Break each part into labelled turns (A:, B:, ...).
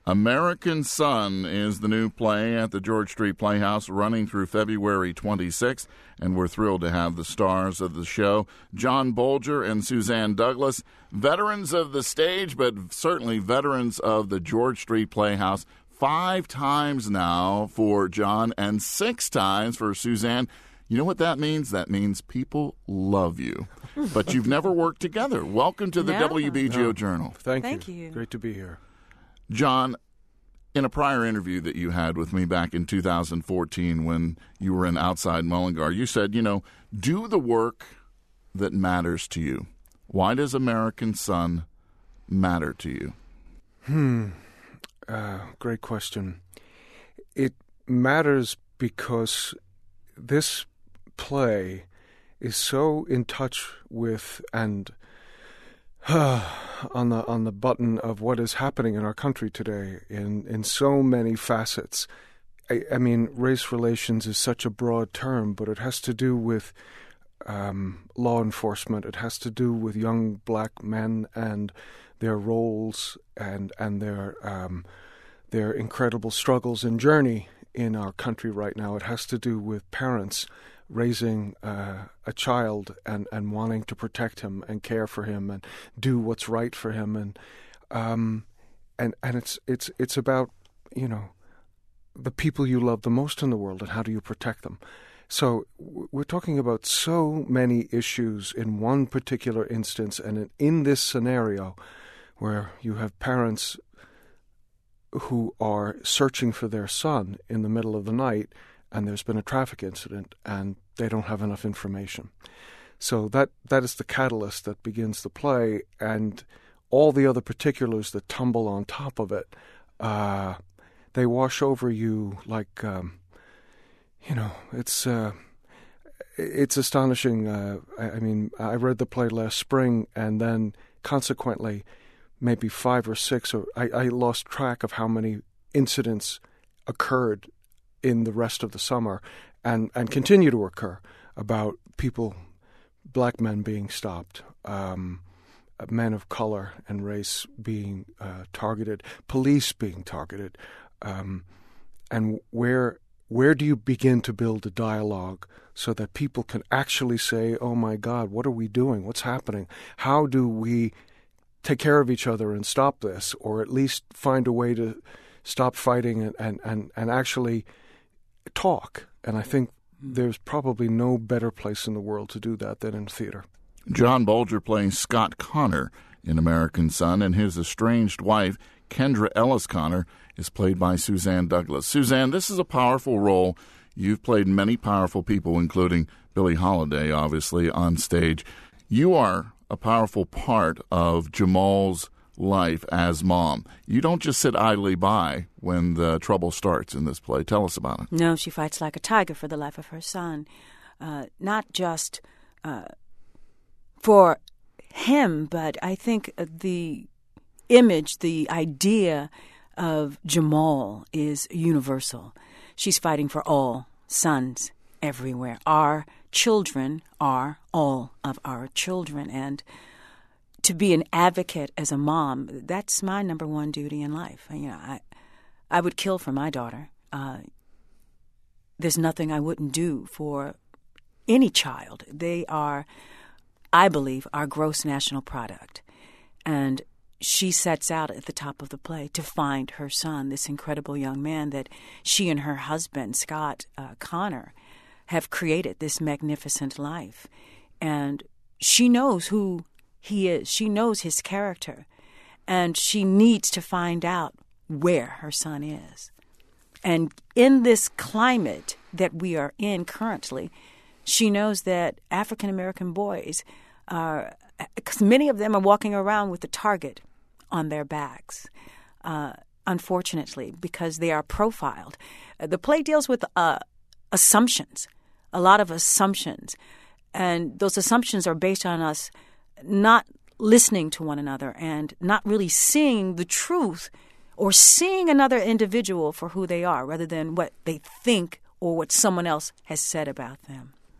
A: American Son is the new play at the George Street Playhouse, running through February 26th, and we're thrilled to have the stars of the show, John Bolger and Suzanne Douglas, veterans of the stage, but certainly veterans of the George Street Playhouse. 5 times now for John and 6 times for Suzanne. You know what that means? That means people love you. But you've never worked together. Welcome to the WBGO Journal.
B: Thank you.
C: Great to be here.
A: John, in a prior interview that you had with me back in 2014 when you were in Outside Mullingar, you said, do the work that matters to you. Why does American Son matter to you?
C: Great question. It matters because this play is so in touch with and on the button of what is happening in our country today in so many facets. I mean, race relations is such a broad term, but it has to do with law enforcement. It has to do with young black men and their roles and their incredible struggles and journey in our country right now. It has to do with parents raising a child and wanting to protect him and care for him and do what's right for him, and it's about the people you love the most in the world and how do you protect them. So we're talking about so many issues in one particular instance, and in this scenario where you have parents who are searching for their son in the middle of the night, and there's been a traffic incident, and they don't have enough information. So that is the catalyst that begins the play, and all the other particulars that tumble on top of it, they wash over you like, it's astonishing. I read the play last spring, and then consequently, maybe 5 or 6, or I lost track of how many incidents occurred in the rest of the summer and continue to occur about people, black men being stopped, men of color and race being targeted, police being targeted, and where do you begin to build a dialogue so that people can actually say, oh my God, what are we doing? What's happening? How do we take care of each other and stop this, or at least find a way to stop fighting and actually talk? And I think there's probably no better place in the world to do that than in theater.
A: John Bolger playing Scott Connor in American Son, and his estranged wife, Kendra Ellis Connor, is played by Suzanne Douglas. Suzanne, this is a powerful role. You've played many powerful people, including Billie Holiday, obviously, on stage. You are a powerful part of Jamal's life as mom. You don't just sit idly by when the trouble starts in this play. Tell us about it.
B: No, she fights like a tiger for the life of her son. Not just for him, but I think the image, the idea of Jamal is universal. She's fighting for all sons everywhere. Our children are all of our children, and to be an advocate as a mom, that's my number one duty in life. I would kill for my daughter. There's nothing I wouldn't do for any child. They are, I believe, our gross national product. And she sets out at the top of the play to find her son, this incredible young man that she and her husband, Scott Connor, have created this magnificent life. And she knows who he is. She knows his character. And she needs to find out where her son is. And in this climate that we are in currently, she knows that African-American boys are, because many of them are walking around with the target on their backs, unfortunately, because they are profiled. The play deals with assumptions, a lot of assumptions. And those assumptions are based on us not listening to one another and not really seeing the truth or seeing another individual for who they are rather than what they think or what someone else has said about them.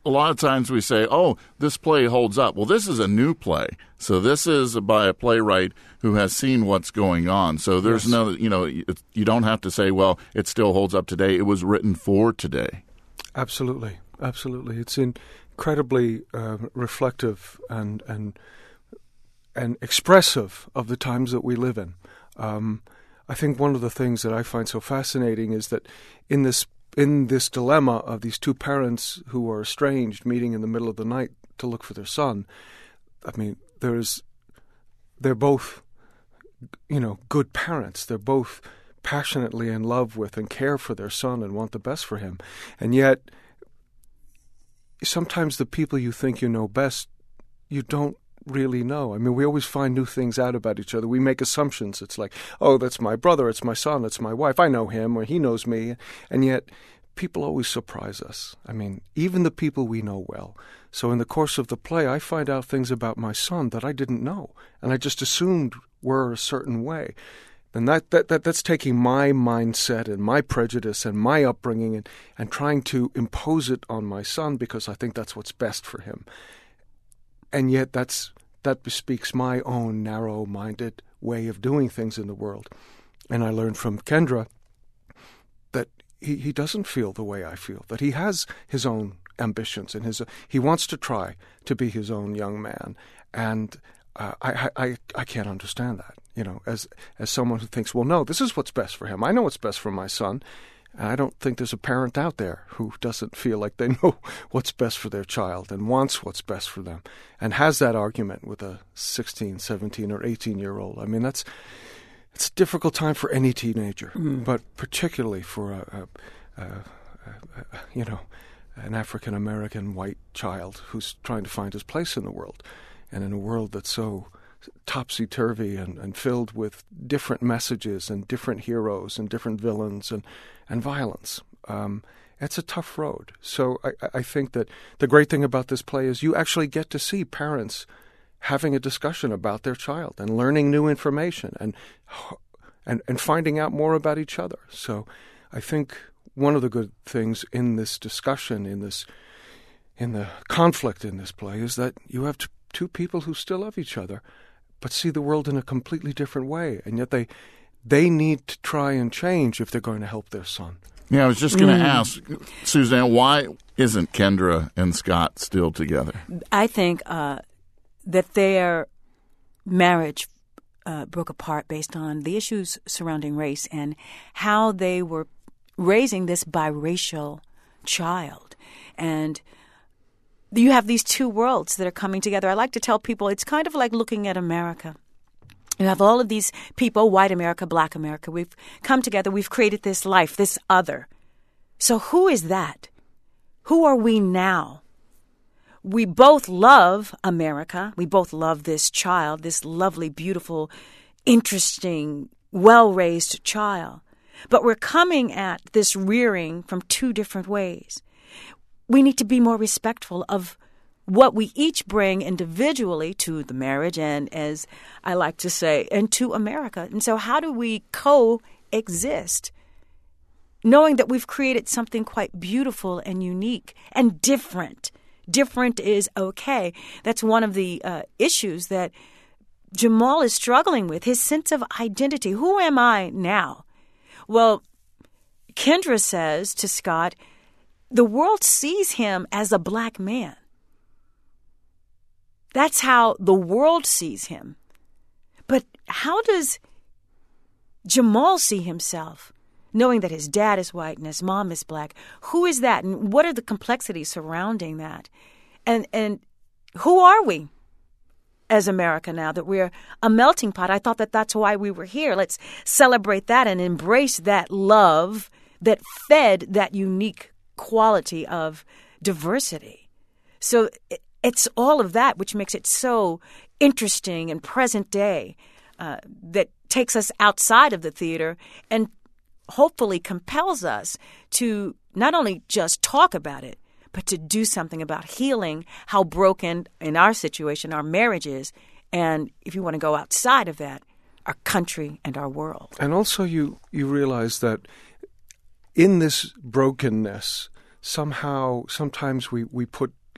A: a lot of times we say, oh, this play holds up. Well, this is a new play. So this is by a playwright who has seen what's going on. So there's no, you don't have to say, well, it still holds up today. It was written for today.
C: Absolutely. Absolutely. It's incredibly reflective and expressive of the times that we live in. I think one of the things that I find so fascinating is that in this dilemma of these two parents who are estranged meeting in the middle of the night to look for their son, I mean, they're both, good parents. They're both passionately in love with and care for their son and want the best for him. And yet, sometimes the people you think you know best, you don't really know. I mean, we always find new things out about each other. We make assumptions. It's like, oh, that's my brother, it's my son, it's my wife. I know him or he knows me. And yet people always surprise us. I mean, even the people we know well. So in the course of the play, I find out things about my son that I didn't know, and I just assumed were a certain way. And that's taking my mindset and my prejudice and my upbringing and trying to impose it on my son because I think that's what's best for him. And yet that bespeaks my own narrow-minded way of doing things in the world. And I learned from Kendra that he doesn't feel the way I feel, that he has his own ambitions and he wants to try to be his own young man. And I can't understand that, as someone who thinks, well, no, this is what's best for him. I know what's best for my son. And I don't think there's a parent out there who doesn't feel like they know what's best for their child and wants what's best for them and has that argument with a 16, 17, or 18-year-old. I mean, it's a difficult time for any teenager, but particularly for an African-American white child who's trying to find his place in the world, and in a world that's so topsy-turvy and filled with different messages and different heroes and different villains and violence. It's a tough road. So I think that the great thing about this play is you actually get to see parents having a discussion about their child and learning new information and finding out more about each other. So I think one of the good things in this discussion, in the conflict in this play, is that you have two people who still love each other but see the world in a completely different way, and yet they need to try and change if they're going to help their son.
A: Yeah, I was just going to ask, Suzanne, why isn't Kendra and Scott still together?
B: I think that their marriage broke apart based on the issues surrounding race and how they were raising this biracial child. And you have these two worlds that are coming together. I like to tell people it's kind of like looking at America. You have all of these people, white America, black America. We've come together. We've created this life, this other. So who is that? Who are we now? We both love America. We both love this child, this lovely, beautiful, interesting, well-raised child. But we're coming at this rearing from two different ways. We need to be more respectful of what we each bring individually to the marriage and, as I like to say, and to America. And so how do we coexist, knowing that we've created something quite beautiful and unique and different? Different is okay. That's one of the issues that Jamal is struggling with, his sense of identity. Who am I now? Well, Kendra says to Scott, the world sees him as a black man. That's how the world sees him. But how does Jamal see himself, knowing that his dad is white and his mom is black? Who is that? And what are the complexities surrounding that? And who are we as America now that we're a melting pot? I thought that that's why we were here. Let's celebrate that and embrace that love that fed that unique quality of diversity. So it's all of that which makes it so interesting and present day that takes us outside of the theater and hopefully compels us to not only just talk about it, but to do something about healing how broken, in our situation, our marriage is, and if you want to go outside of that, our country and our world.
C: And also you realize that in this brokenness, sometimes we put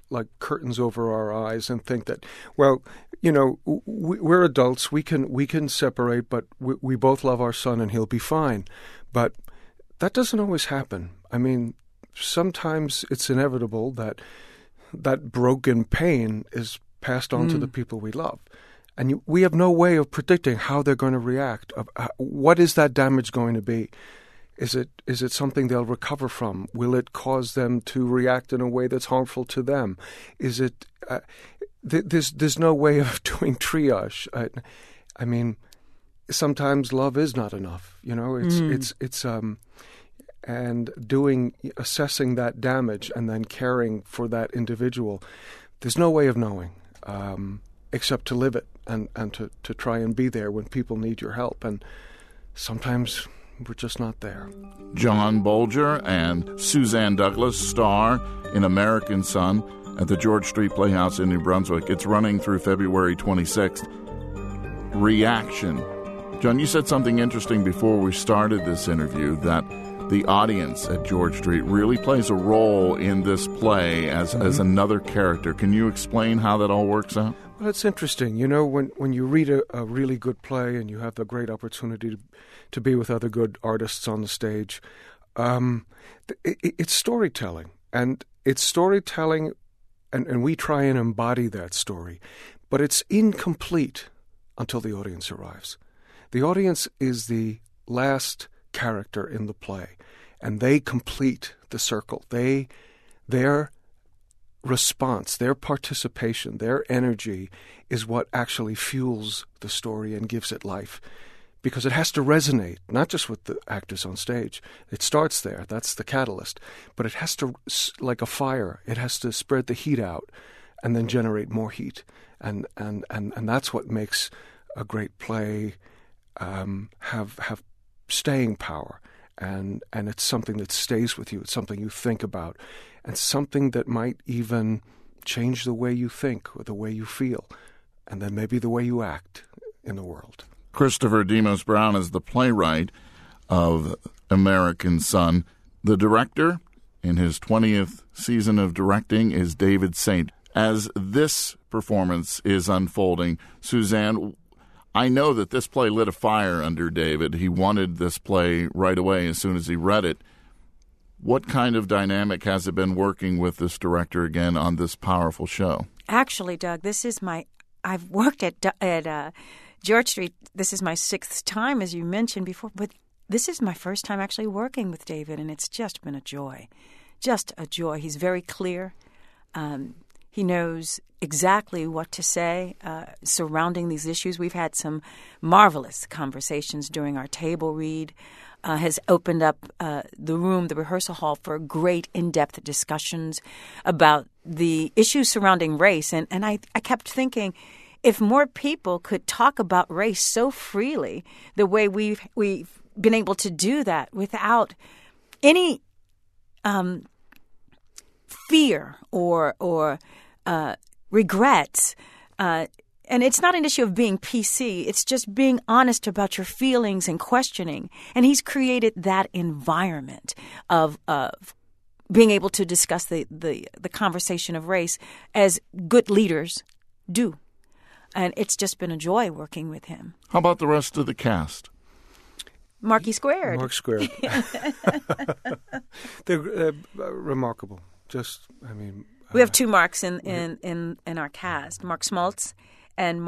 C: like curtains over our eyes and think that, well, you know, we're adults. We can separate, but we both love our son and he'll be fine. But that doesn't always happen. I mean, sometimes it's inevitable that that broken pain is passed on to the people we love. And we have no way of predicting how they're going to react. What is that damage going to be? Is it something they'll recover from? Will it cause them to react in a way that's harmful to them? Is it? There's no way of doing triage. I mean, sometimes love is not enough. You know, it's and assessing that damage and then caring for that individual. There's no way of knowing except to live it and to try and be there when people need your help. And sometimes we're just not there.
A: John Bolger and Suzanne Douglas star in American Son at the George Street Playhouse in New Brunswick. It's running through February 26th. Reaction. John, you said something interesting before we started this interview, that the audience at George Street really plays a role in this play as another character. Can you explain how that all works out?
C: Well, it's interesting. You know, when you read a really good play and you have the great opportunity to be with other good artists on the stage, it's storytelling. And it's storytelling, and we try and embody that story. But it's incomplete until the audience arrives. The audience is the last character in the play, and they complete the circle. Their response, their participation, their energy is what actually fuels the story and gives it life, because it has to resonate, not just with the actors on stage. It starts there, that's the catalyst, but it has to, like a fire, it has to spread the heat out and then generate more heat, and that's what makes a great play have staying power, and it's something that stays with you. It's something you think about, and something that might even change the way you think or the way you feel, and then maybe the way you act in the world.
A: Christopher Demos Brown is the playwright of American Son. The director in his 20th season of directing is David Saint. As this performance is unfolding, Suzanne, I know that this play lit a fire under David. He wanted this play right away as soon as he read it. What kind of dynamic has it been working with this director again on this powerful show?
B: Actually, Doug, I've worked at George Street. This is my 6th time, as you mentioned before, but this is my first time actually working with David, and it's just been a joy. Just a joy. He's very clear. He knows exactly what to say surrounding these issues. We've had some marvelous conversations during our table read. Has opened up the rehearsal hall, for great in-depth discussions about the issues surrounding race. And I kept thinking, if more people could talk about race so freely, the way we've been able to do that without any fear or regrets. And it's not an issue of being PC. It's just being honest about your feelings and questioning. And he's created that environment of being able to discuss the conversation of race as good leaders do. And it's just been a joy working with him.
A: How about the rest of the cast?
B: Marky Squared.
C: Mark Squared. They're remarkable.
B: We have 2 Marks in our cast. Mark Schmaltz and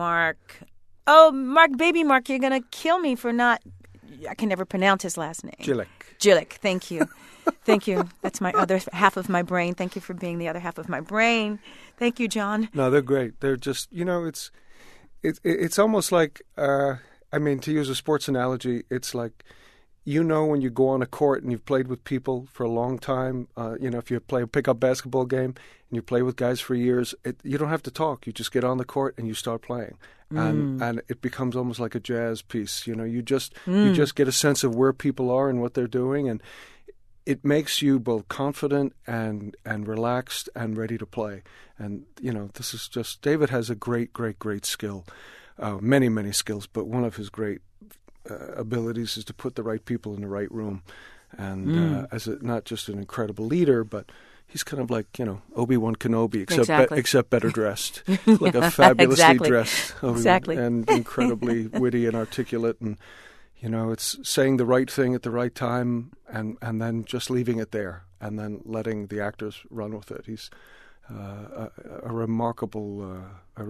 B: Baby Mark, you're going to kill me for not, I can never pronounce his last name. Jilek, thank you. Thank you. That's my other half of my brain. Thank you for being the other half of my brain. Thank you, John.
C: No, they're great. They're just, it's almost like, to use a sports analogy, it's like, when you go on a court and you've played with people for a long time, if you play a pickup basketball game and you play with guys for years, you don't have to talk. You just get on the court and you start playing. And it becomes almost like a jazz piece. You just get a sense of where people are and what they're doing, and it makes you both confident and relaxed and ready to play. And, this is just, David has a great, great, great skill, many, many skills, but one of his great abilities is to put the right people in the right room, and as not just an incredible leader, but he's kind of like, Obi-Wan Kenobi, except better dressed, like a fabulously dressed Obi-Wan, and incredibly witty and articulate, and it's saying the right thing at the right time, and then just leaving it there, and then letting the actors run with it. He's a remarkable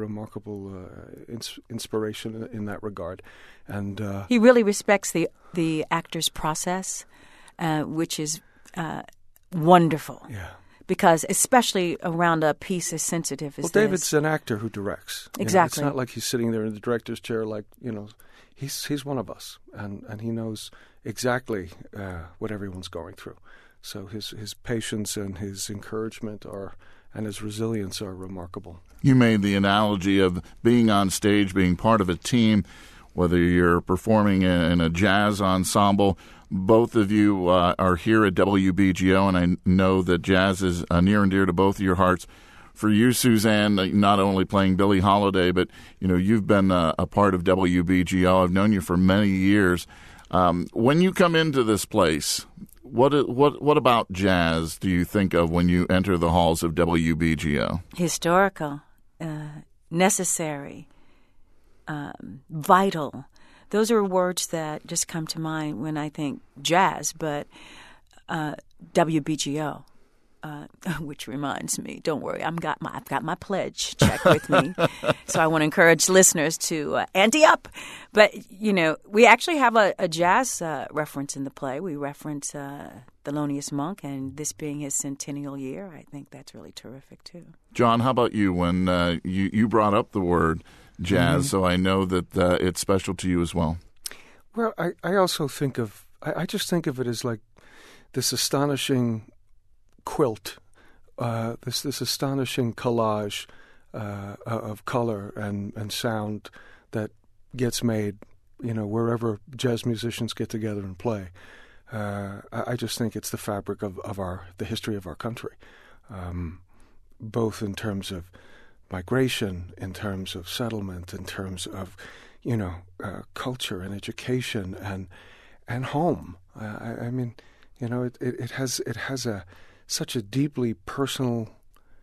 C: inspiration in that regard, and
B: he really respects the actor's process, which is wonderful.
C: Yeah.
B: Because especially around a piece as sensitive as this.
C: Well, David's an actor who directs.
B: Exactly.
C: It's not like he's sitting there in the director's chair, like he's one of us, and he knows exactly what everyone's going through. So his patience and his encouragement and his resilience are remarkable.
A: You made the analogy of being on stage, being part of a team, whether you're performing in a jazz ensemble. Both of you are here at WBGO, and I know that jazz is near and dear to both of your hearts. For you, Suzanne, not only playing Billie Holiday, but you've been a part of WBGO. I've known you for many years. When you come into this place, what about jazz do you think of when you enter the halls of WBGO?
B: Historical, necessary, vital. Those are words that just come to mind when I think jazz, but WBGO, which reminds me, don't worry, I've got my pledge check with me, so I want to encourage listeners to ante up. But, we actually have a jazz reference in the play. We reference Thelonious Monk, and this being his centennial year, I think that's really terrific, too.
A: John, how about you? When you brought up the word jazz, so I know that it's special to you as well.
C: Well, I also think I just think of it as like this astonishing quilt, this astonishing collage of color and sound that gets made, wherever jazz musicians get together and play. I just think it's the fabric of the history of our country, both in terms of migration, in terms of settlement, in terms of culture and education and home. I mean, it has such a deeply personal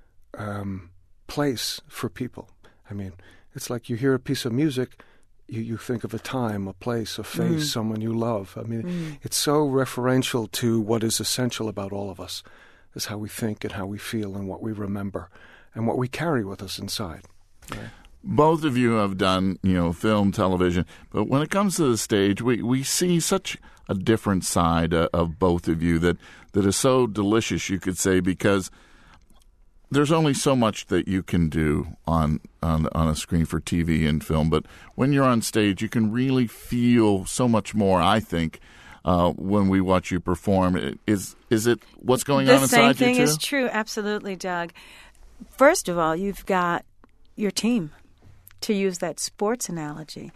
C: place for people. I mean, it's like you hear a piece of music, you think of a time, a place, a face, someone you love. I mean, it's so referential to what is essential about all of us, is how we think and how we feel and what we remember and what we carry with us inside. Right?
A: Both of you have done, film, television, but when it comes to the stage, we see such a different side of both of you that is so delicious, you could say, because there's only so much that you can do on a screen for TV and film, but when you're on stage, you can really feel so much more, I think, when we watch you perform. Is it what's going on inside you, too?
B: The same thing is true, absolutely, Doug. First of all, you've got your team, to use that sports analogy.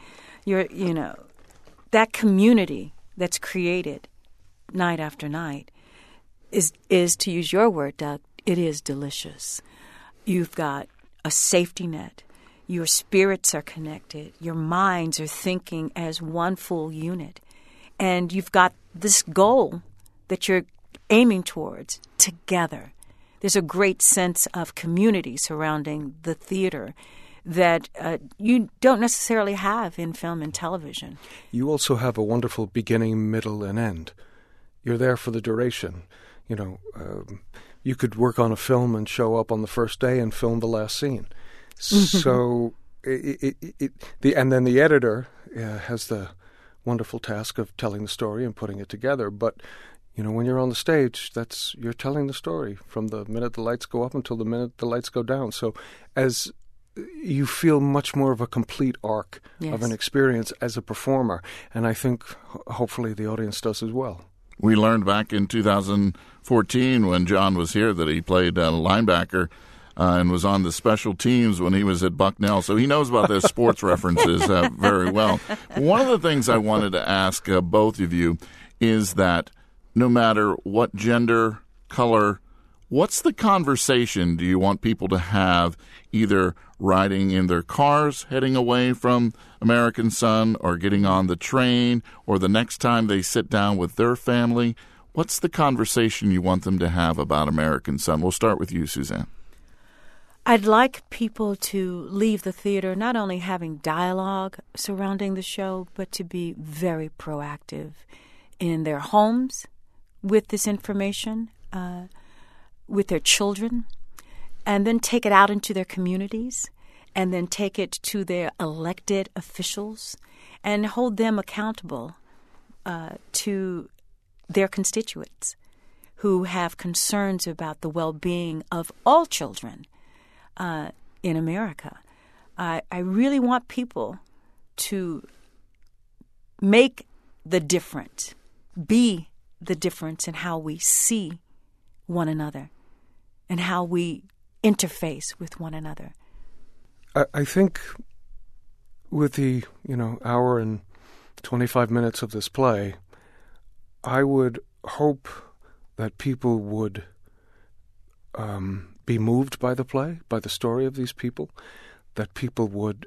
B: That community that's created night after night is, to use your word, Doug, it is delicious. You've got a safety net. Your spirits are connected. Your minds are thinking as one full unit. And you've got this goal that you're aiming towards together. There's a great sense of community surrounding the theater that you don't necessarily have in film and television.
C: You also have a wonderful beginning, middle, and end. You're there for the duration. You could work on a film and show up on the first day and film the last scene. So, and then the editor has the wonderful task of telling the story and putting it together. But when you're on the stage, you're telling the story from the minute the lights go up until the minute the lights go down. So, as you feel much more of a complete arc of an experience as a performer, and I think hopefully the audience does as well.
A: We learned back in 2014 when John was here that he played linebacker and was on the special teams when he was at Bucknell, so he knows about those sports references very well. One of the things I wanted to ask both of you is that no matter what gender, color, what's the conversation do you want people to have, either riding in their cars heading away from American Son or getting on the train or the next time they sit down with their family? What's the conversation you want them to have about American Son? We'll start with you, Suzanne.
B: I'd like people to leave the theater not only having dialogue surrounding the show, but to be very proactive in their homes with this information, with their children, and then take it out into their communities, and then take it to their elected officials and hold them accountable to their constituents who have concerns about the well-being of all children in America. I really want people to make the difference, be the difference in how we see one another and how we interface with one another.
C: I think with the, hour and 25 minutes of this play, I would hope that people would be moved by the play, by the story of these people, that people would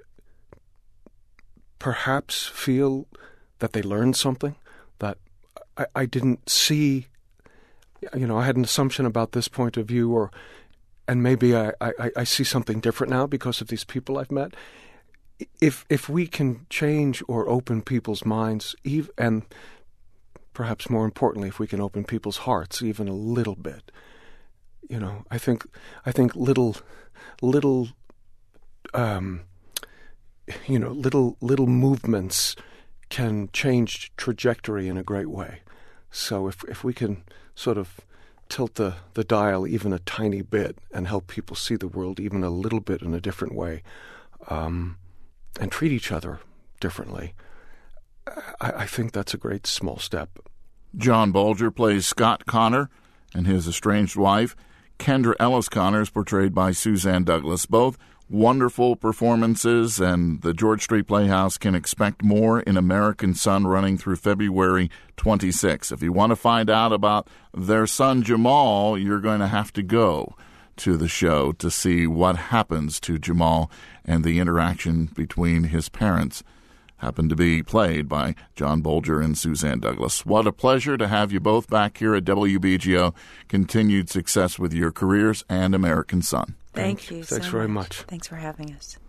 C: perhaps feel that they learned something, that I didn't see, I had an assumption about this point of view, and maybe I see something different now because of these people I've met. If we can change or open people's minds, and perhaps more importantly, if we can open people's hearts even a little bit, I think little movements can change trajectory in a great way. So if we can sort of tilt the dial even a tiny bit and help people see the world even a little bit in a different way, and treat each other differently, I think that's a great small step.
A: John Bolger plays Scott Connor and his estranged wife. Kendra Ellis Connor is portrayed by Suzanne Douglas. Both wonderful performances, and the George Street Playhouse can expect more in American Son running through February 26. If you want to find out about their son Jamal, you're going to have to go to the show to see what happens to Jamal and the interaction between his parents. Happened to be played by John Bolger and Suzanne Douglas. What a pleasure to have you both back here at WBGO. Continued success with your careers and American Son.
B: Thank you.
C: Thanks very much.
B: Thanks for having us.